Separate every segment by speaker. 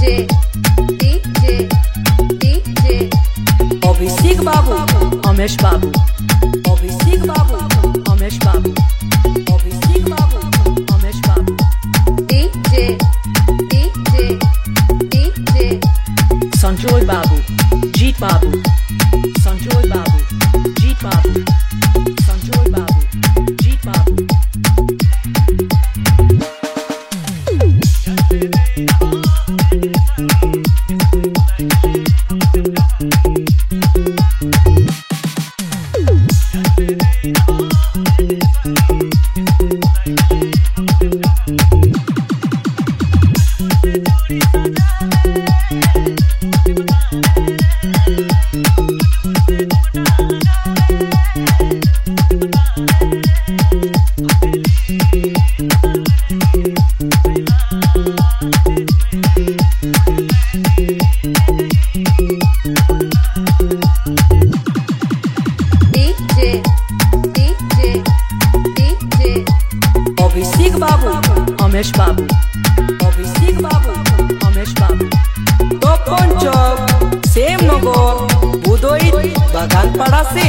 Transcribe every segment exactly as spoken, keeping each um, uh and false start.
Speaker 1: अभिषेक बाबू अमेश बाबू अभिषेक बाबू अमेश बाबू अभिषेक बाबू अमेश बाबू
Speaker 2: डीजे डीजे डीजे
Speaker 1: संजय बाबू जीत बाबू संजय बाबू जीत बाबू संजय बाबू जीत बाबू अभिषेक बाबू अमेश बाबू अभिषेक बाबू अमेश बाबू
Speaker 3: तो पंचक सेम नगर बुदोई बागानपाड़ा से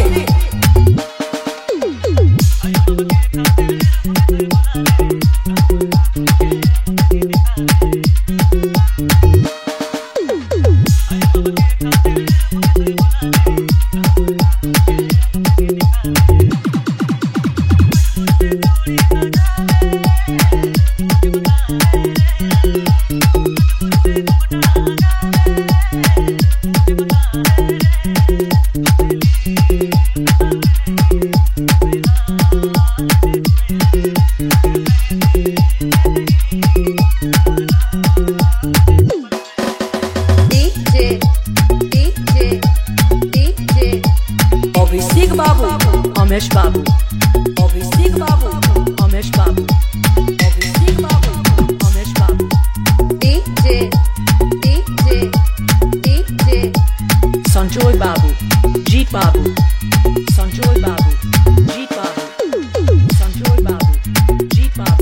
Speaker 1: अभिषेक बाबू अमेश बाबू अभिषेक बाबू अमेश बाबू अभिषेक बाबू अमेश बाबू
Speaker 2: डीजे डीजे डीजे
Speaker 1: संजय बाबू जीत बाबू संजय बाबू जीत बाबू संजय बाबू जीत बाबू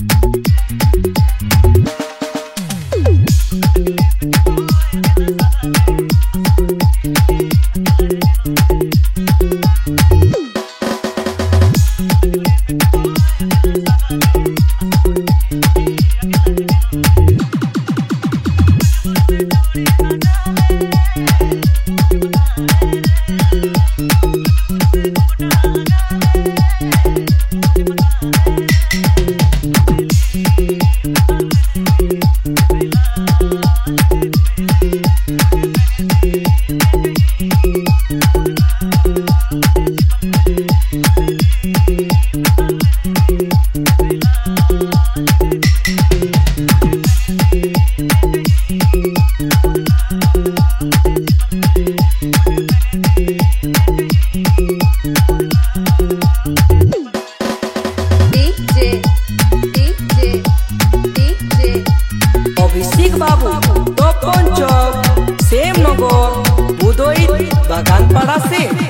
Speaker 3: अभिषेक बाबू तो पंचक सेम नगर बुदोई बागानपाड़ा से।